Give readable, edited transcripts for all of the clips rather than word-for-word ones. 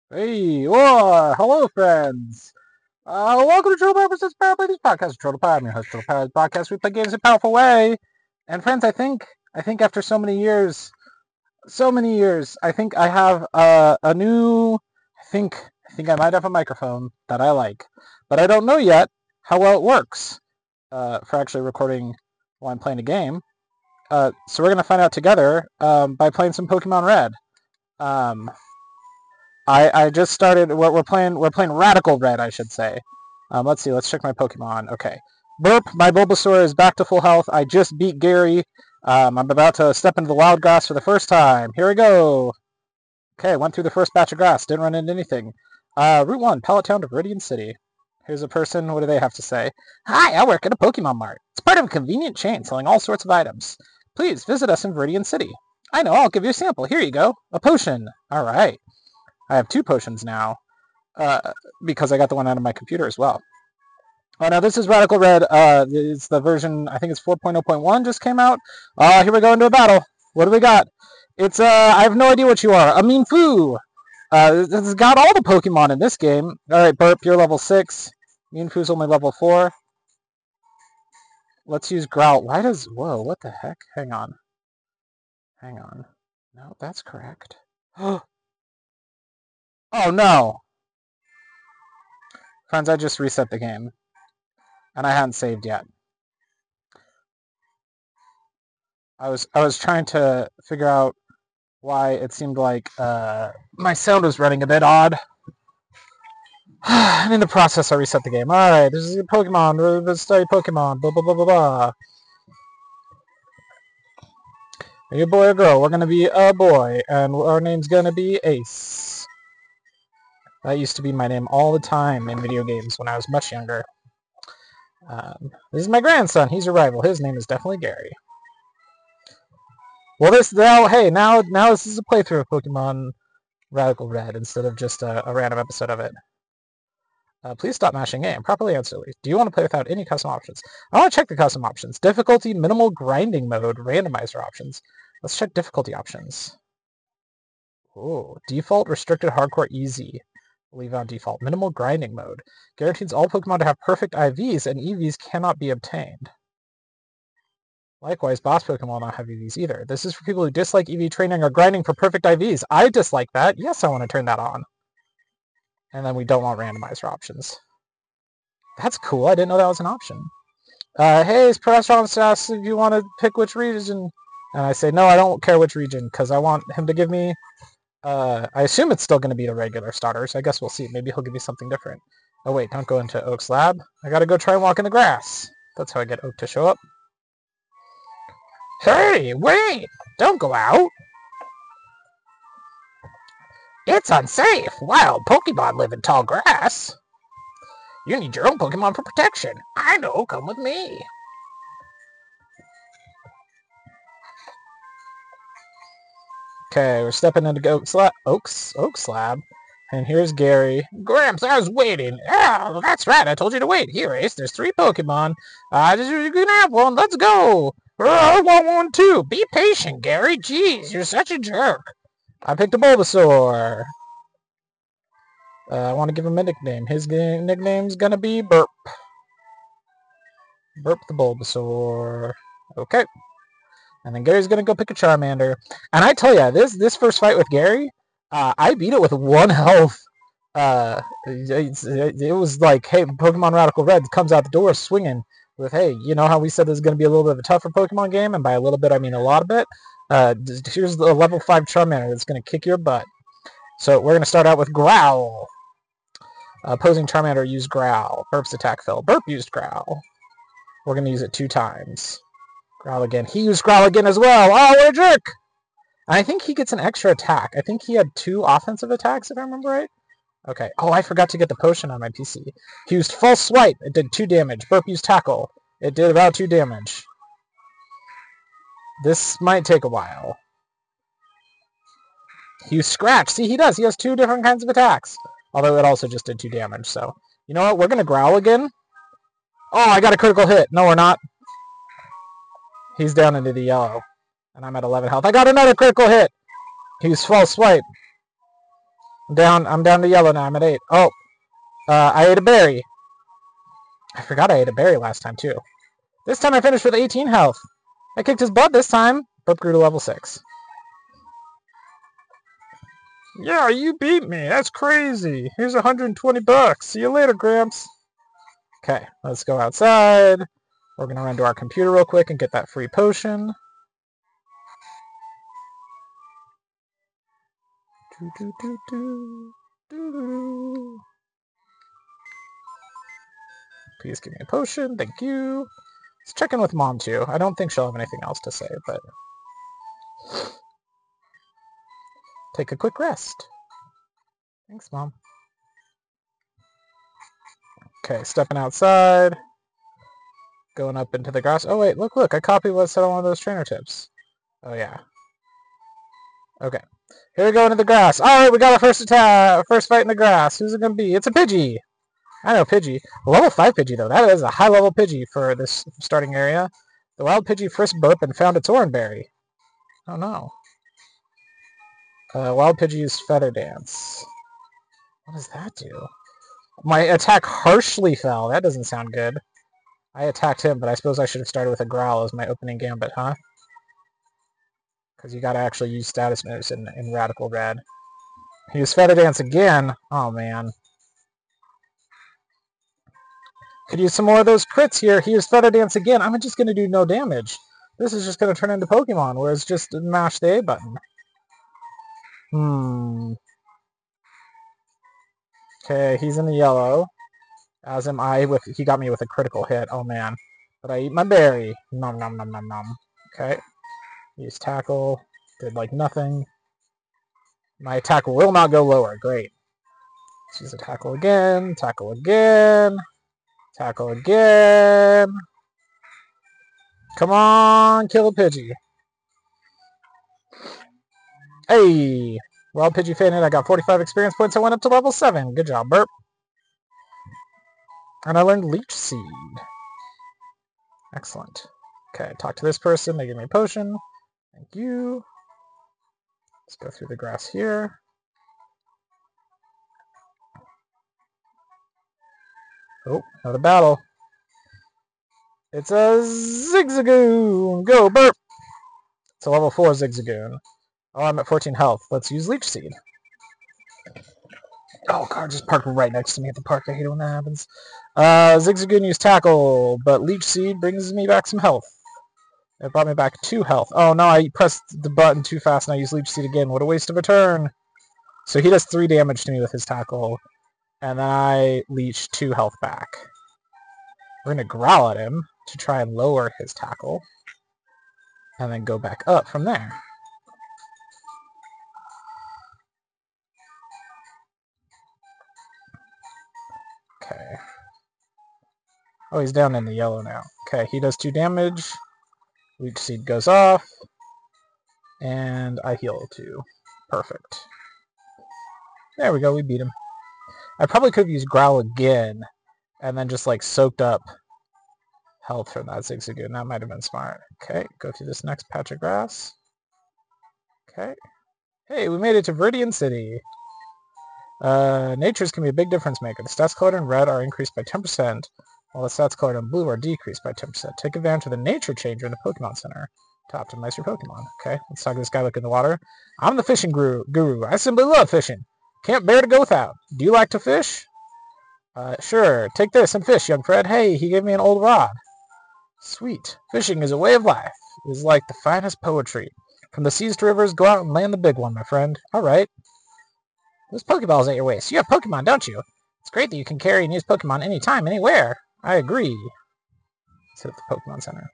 Hey, hello, friends. Welcome to Turtle Power Presents Power Play This podcast. Turtle Power, I'm your host, Turtle Power. Podcast we play games in a powerful way. And friends, I think after so many years, I think I have a new. I think I might have a microphone that I like, but I don't know yet how well it works for actually recording while I'm playing a game. So we're gonna find out together by playing some Pokemon Red. Um, I just started. We're playing Radical Red, I should say. Let's see. Let's check my Pokemon. Okay, Burp. My Bulbasaur is back to full health. I just beat Gary. I'm about to step into the wild grass for the first time. Here we go. Okay, went through the first batch of grass. Didn't run into anything. Route 1, Pallet Town to Viridian City. Here's a person. What do they have to say? Hi, I work at a Pokemon Mart. It's part of a convenient chain selling all sorts of items. Please visit us in Viridian City. I know. I'll give you a sample. Here you go. A potion. All right. I have two potions now because I got the one out of my computer as well. Oh, now this is Radical Red. It's the version, I think it's 4.0.1 just came out. Here we go into a battle. What do we got? It's, I have no idea what you are. A Mienfoo. This has got all the Pokemon in this game. Alright, Burp, you're level 6. Mienfoo's only level 4. Let's use Growl. Whoa, what the heck? Hang on. No, that's correct. Oh no! Friends, I just reset the game. And I hadn't saved yet. I was trying to figure out why it seemed like my sound was running a bit odd. And in the process, I reset the game. Alright, this is Pokemon. Let's study Pokemon. Blah, blah, blah, blah, blah. Are you a boy or girl? We're going to be a boy, and our name's going to be Ace. That used to be my name all the time in video games when I was much younger. This is my grandson. He's a rival. His name is definitely Gary. Well, this is a playthrough of Pokemon Radical Red instead of just a random episode of it. Please stop mashing A and properly answer. Do you want to play without any custom options? I want to check the custom options. Difficulty, minimal grinding mode, randomizer options. Let's check difficulty options. Oh, default, restricted, hardcore, easy. Leave on default. Minimal grinding mode. Guarantees all Pokemon to have perfect IVs, and EVs cannot be obtained. Likewise, boss Pokemon will not have EVs either. This is for people who dislike EV training or grinding for perfect IVs. I dislike that. Yes, I want to turn that on. And then we don't want randomizer options. That's cool. I didn't know that was an option. Hey, Restaurant asks if you want to pick which region. And I say, no, I don't care which region, because I want him to give me... I assume it's still going to be the regular starters. I guess we'll see. Maybe he'll give me something different. Oh, wait, don't go into Oak's lab. I gotta go try and walk in the grass. That's how I get Oak to show up. Hey, wait! Don't go out! It's unsafe! Wild Pokemon live in tall grass! You need your own Pokemon for protection. I know, come with me. Okay, we're stepping into Oak's lab. And here's Gary. Gramps, I was waiting. Oh, that's right, I told you to wait. Here, Ace, there's 3 Pokemon. You can have one, let's go. I want one too. Be patient, Gary. Jeez, you're such a jerk. I picked a Bulbasaur. I want to give him a nickname. His nickname's gonna be Burp. Burp the Bulbasaur. Okay. And then Gary's gonna go pick a Charmander. And I tell ya, this first fight with Gary, I beat it with 1 health. It was like, hey, Pokemon Radical Red comes out the door swinging with, hey, you know how we said this is going to be a little bit of a tougher Pokemon game? And by a little bit, I mean a lot of it. Here's the level 5 Charmander that's going to kick your butt. So we're going to start out with Growl. Opposing Charmander used Growl. Burp's attack fell. Burp used Growl. We're going to use it 2 times. Growl again. He used Growl again as well. Oh, what a jerk! And I think he gets an extra attack. I think he had 2 offensive attacks, if I remember right. Okay. Oh, I forgot to get the potion on my PC. He used False Swipe. It did 2 damage. Burp used Tackle. It did about 2 damage. This might take a while. He used Scratch. See, he does. He has 2 different kinds of attacks. Although it also just did 2 damage, so... You know what? We're going to Growl again. Oh, I got a critical hit. No, we're not. He's down into the yellow. And I'm at 11 health. I got another critical hit. He used False Swipe. I'm down to yellow now. I'm at 8. Oh, I ate a berry. I forgot I ate a berry last time, too. This time I finished with 18 health. I kicked his butt this time. Burp grew to level 6. Yeah, you beat me. That's crazy. Here's 120 bucks. See you later, Gramps. Okay, let's go outside. We're going to run to our computer real quick and get that free potion. Please give me a potion. Thank you. Let's check in with Mom, too. I don't think she'll have anything else to say, but... Take a quick rest. Thanks, Mom. Okay, stepping outside. Going up into the grass. Oh, wait, look. I copied what said on one of those trainer tips. Oh, yeah. Okay. Here we go into the grass. All right, we got our first attack, first fight in the grass. Who's it going to be? It's a Pidgey. I know Pidgey. A level 5 Pidgey, though. That is a high-level Pidgey for this starting area. The wild Pidgey frisked Burp and found its Oran Berry. Oh, no. Wild Pidgey's Feather Dance. What does that do? My attack harshly fell. That doesn't sound good. I attacked him, but I suppose I should have started with a Growl as my opening gambit, huh? Because you gotta actually use status moves in Radical Red. He used Feather Dance again. Oh, man. Could use some more of those crits here. He used Feather Dance again. I'm just going to do no damage. This is just going to turn into Pokemon, where it's just mash the A button. Okay, he's in the yellow. As am I. He got me with a critical hit. Oh, man. But I eat my berry. Nom, nom, nom, nom, nom. Okay. Use Tackle. Did, like, nothing. My attack will not go lower. Great. Let's use a Tackle again. Tackle again. Tackle again. Come on, kill a Pidgey. Hey! Wild Pidgey fainted. I got 45 experience points. I went up to level 7. Good job, Burp. And I learned Leech Seed. Excellent. Okay, talk to this person. They give me a potion. Thank you. Let's go through the grass here. Oh, another battle. It's a Zigzagoon! Go, Burp! It's a level 4 Zigzagoon. Oh, I'm at 14 health. Let's use Leech Seed. Oh, car just parked right next to me at the park. I hate it when that happens. Zigzagoon used Tackle, but Leech Seed brings me back some health. It brought me back 2 health. Oh, no, I pressed the button too fast and I used Leech Seed again. What a waste of a turn. So he does 3 damage to me with his Tackle, and then I leech 2 health back. We're going to growl at him to try and lower his Tackle, and then go back up from there. Okay. Oh, he's down in the yellow now. Okay, he does 2 damage. Leech Seed goes off. And I heal 2. Perfect. There we go, we beat him. I probably could have used Growl again, and then just, like, soaked up health from that Zigzagoon. That might have been smart. Okay, go through this next patch of grass. Okay. Hey, we made it to Viridian City. Natures can be a big difference maker. The stats colored in red are increased by 10%, while the stats colored in blue are decreased by 10%. Take advantage of the nature changer in the Pokemon Center to optimize your Pokemon. Okay, let's talk to this guy looking in the water. I'm the fishing guru. I simply love fishing. Can't bear to go without. Do you like to fish? Sure. Take this and fish, young Fred. Hey, he gave me an old rod. Sweet. Fishing is a way of life. It is like the finest poetry. From the seas to rivers, go out and land the big one, my friend. All right. Those Pokeballs at your waist. You have Pokemon, don't you? It's great that you can carry and use Pokemon anytime, anywhere. I agree. Let's hit the Pokemon Center.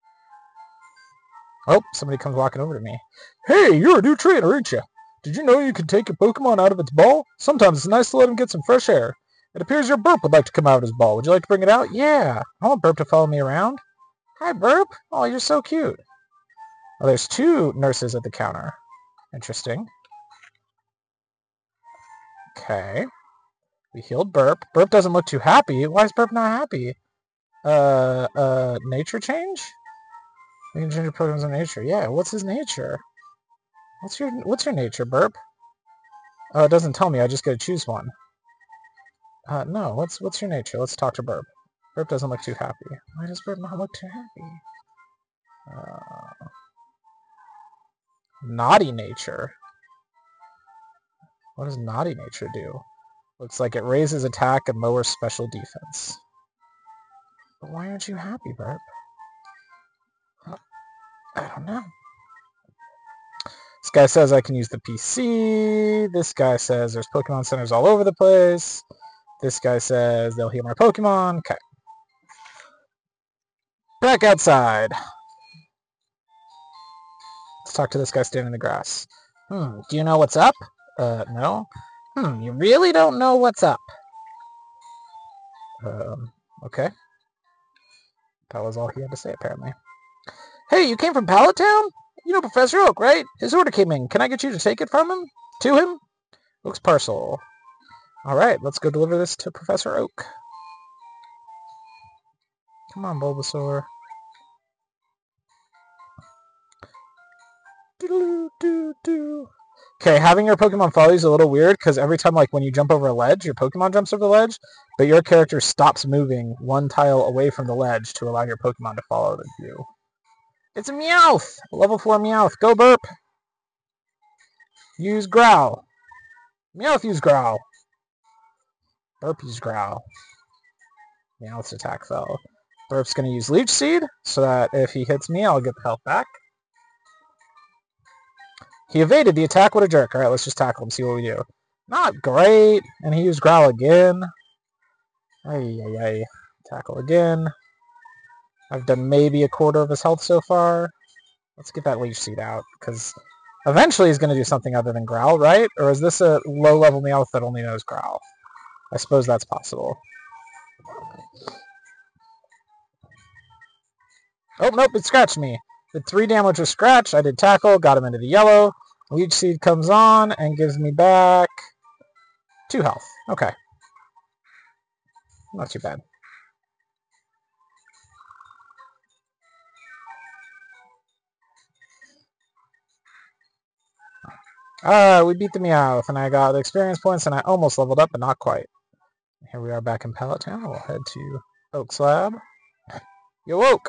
Oh, somebody comes walking over to me. Hey, you're a new trainer, aren't you? Did you know you can take your Pokemon out of its ball? Sometimes it's nice to let him get some fresh air. It appears your Burp would like to come out of his ball. Would you like to bring it out? Yeah. I want Burp to follow me around. Hi, Burp. Oh, you're so cute. Oh, there's 2 nurses at the counter. Interesting. Okay. We healed Burp. Burp doesn't look too happy. Why is Burp not happy? Nature change? We can change your Pokemon's nature. Yeah, what's his nature? What's your nature, Burp? Oh, it doesn't tell me. I just get to choose one. No. What's your nature? Let's talk to Burp. Burp doesn't look too happy. Why does Burp not look too happy? Naughty nature. What does naughty nature do? Looks like it raises attack and lowers special defense. But why aren't you happy, Burp? I don't know. This guy says I can use the PC. This guy says there's Pokemon centers all over the place. This guy says they'll heal my Pokemon. Okay. Back outside. Let's talk to this guy standing in the grass. Do you know what's up? No. You really don't know what's up. Okay. That was all he had to say, apparently. Hey, you came from Pallet Town? You know Professor Oak, right? His order came in. Can I get you to take it from him? To him? Oak's parcel. Alright, let's go deliver this to Professor Oak. Come on, Bulbasaur. Okay, having your Pokemon follow you is a little weird, because every time, like, when you jump over a ledge, your Pokemon jumps over the ledge, but your character stops moving one tile away from the ledge to allow your Pokemon to follow you. It's a Meowth! Level 4 Meowth. Go Burp! Use Growl. Meowth use Growl. Burp use Growl. Meowth's attack fell. Burp's going to use Leech Seed, so that if he hits me, I'll get the health back. He evaded the attack. What a jerk. Alright, let's just tackle him, see what we do. Not great. And he used Growl again. Ay. Tackle again. I've done maybe a quarter of his health so far. Let's get that Leech Seed out, because eventually he's going to do something other than Growl, right? Or is this a low-level Meowth that only knows Growl? I suppose that's possible. Oh, nope, it scratched me. Did 3 damage with Scratch. I did Tackle, got him into the yellow. Leech Seed comes on and gives me back 2 health. Okay. Not too bad. We beat the Meowth, and I got the experience points, and I almost leveled up, but not quite. Here we are back in Pallet Town. We'll head to Oak's lab. Yo, Oak!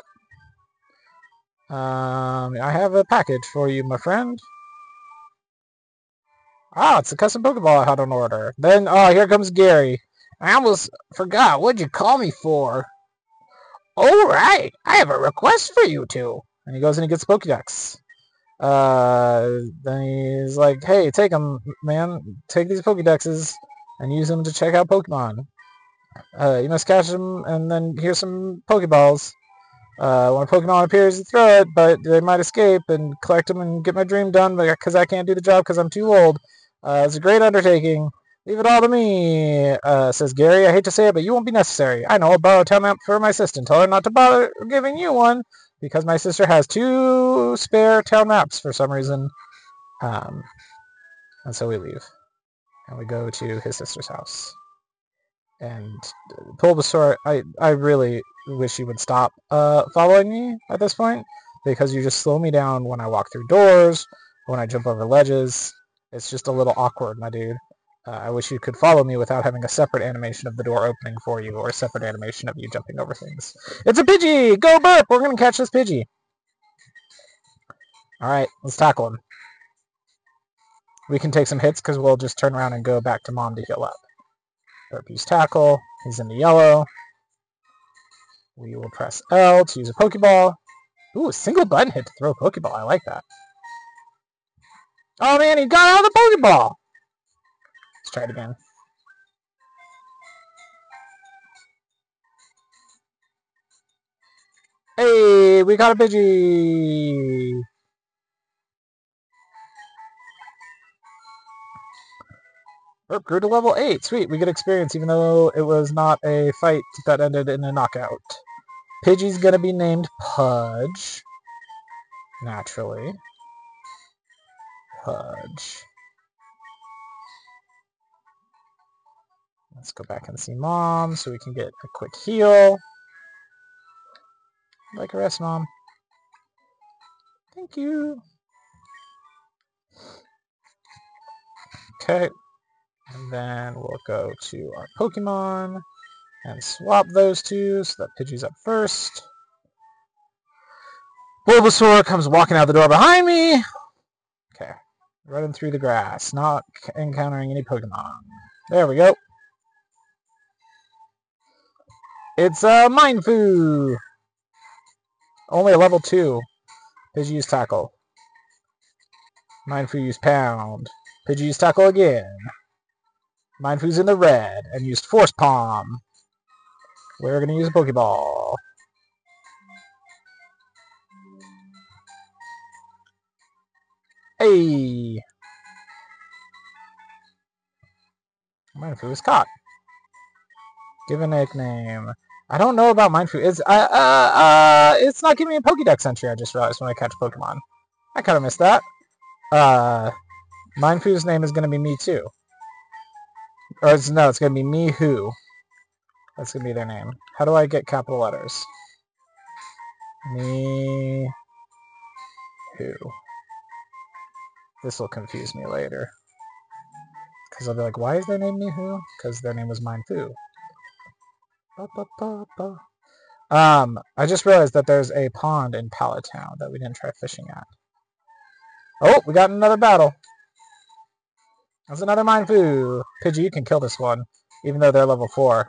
I have a package for you, my friend. Ah, it's a custom Pokeball I had on order. Then, here comes Gary. I almost forgot. What'd you call me for? All right, I have a request for you two. And he goes and he gets Pokédex. Then he's like, hey, take them, man. Take these Pokédexes and use them to check out Pokemon. You must catch them, and then here's some Pokeballs. When a Pokemon appears, you throw it, but they might escape, and collect them and get my dream done, because I can't do the job because I'm too old. It's a great undertaking. Leave it all to me, says Gary. I hate to say it, but you won't be necessary. I know, I'll borrow a town map for my sister. Tell her not to bother giving you one, because my sister has 2 spare town maps for some reason. And so we leave. And we go to his sister's house. And Bulbasaur, I really wish you would stop following me at this point, because you just slow me down when I walk through doors, when I jump over ledges. It's just a little awkward, my dude. I wish you could follow me without having a separate animation of the door opening for you, or a separate animation of you jumping over things. It's a Pidgey! Go Burp! We're going to catch this Pidgey. Alright, let's tackle him. We can take some hits, because we'll just turn around and go back to Mom to heal up. Burp use Tackle. He's in the yellow. We will press L to use a Pokeball. Ooh, a single button hit to throw a Pokeball. I like that. Oh man, he got out of the Pokeball! Let's try it again. Hey, we got a Pidgey! Burp grew to level 8. Sweet, we get experience even though it was not a fight that ended in a knockout. Pidgey's gonna be named Pudge. Naturally. Pudge. Let's go back and see Mom so we can get a quick heal. Like a rest, Mom. Thank you. Okay. And then we'll go to our Pokemon and swap those two so that Pidgey's up first. Bulbasaur comes walking out the door behind me. Okay. Running through the grass, not encountering any Pokemon. There we go. It's a Mindfu! Only a level 2. Pidgey use Tackle. Mindfu used Pound. Pidgey used Tackle again. Mindfu's in the red and used Force Palm. We're going to use a Pokeball. Hey! Mindfu is caught. Give a nickname. I don't know about Mindfu. It's not giving me a Pokédex entry, I just realized when I catch Pokemon. I kind of missed that. Mindfu's name is going to be Mewtwo. Or it's going to be Mihu. That's going to be their name. How do I get capital letters? Mihu. This will confuse me later. Because I'll be like, why is their name Mihu? Because their name was Mindfu. I just realized that there's a pond in Pallet Town that we didn't try fishing at. Oh, we got another battle. That's another Mindfu. Pidgey, you can kill this one, even though they're level 4.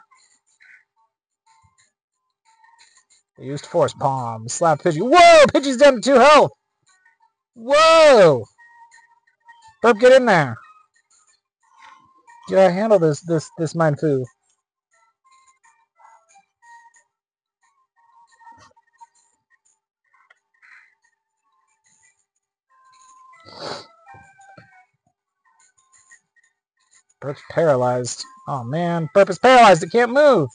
They used Force Palm. Slap Pidgey. Whoa! Pidgey's down to 2 health! Whoa! Burp, get in there! You gotta handle this Mindfu. Burp's paralyzed. Oh man, Burp is paralyzed. It can't move.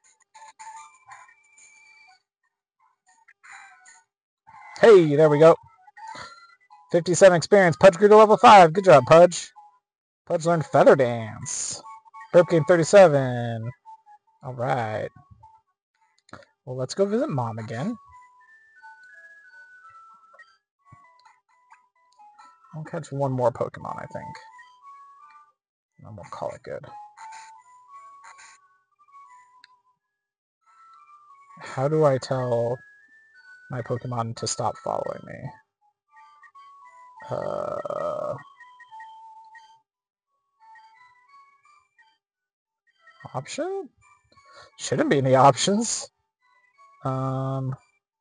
Hey, there we go. 57 experience. Pudge grew to level 5. Good job, Pudge. Pudge learned Feather Dance. Burp gained 37. Alright. Well, let's go visit Mom again. I'll catch one more Pokemon, I think. And we'll call it good. How do I tell my Pokemon to stop following me? Option? Shouldn't be any options. Huh.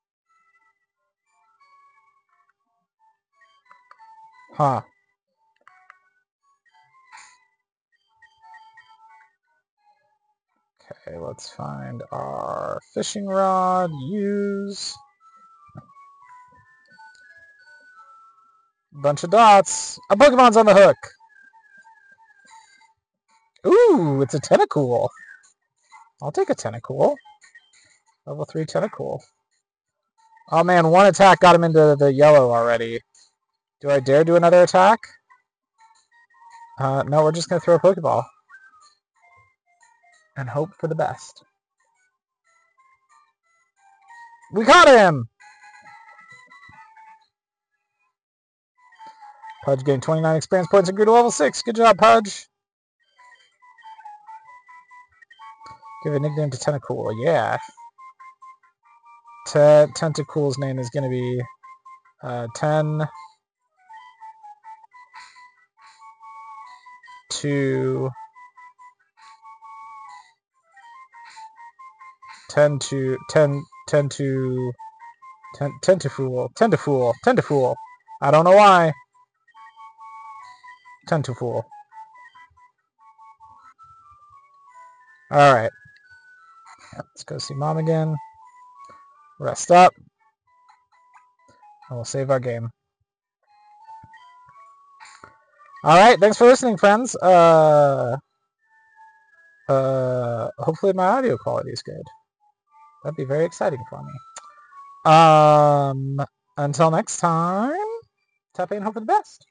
Okay, let's find our fishing rod. Use. Bunch of dots. A Pokemon's on the hook. Ooh, it's a Tentacool. I'll take a Tentacool. Level 3 Tentacool. Oh man, one attack got him into the yellow already. Do I dare do another attack? No, we're just going to throw a Pokeball. And hope for the best. We caught him! Pudge gained 29 experience points and grew to level 6. Good job, Pudge. Give a nickname to Tentacool. Yeah. Tentacool's name is going to be 10 to 10 to 10 10 to 10 Tentafool. I don't know why. Tentafool. All right. Let's go see Mom again. Rest up. And we'll save our game. Alright, thanks for listening, friends. Hopefully my audio quality is good. That'd be very exciting for me. Until next time, tap in and hope for the best.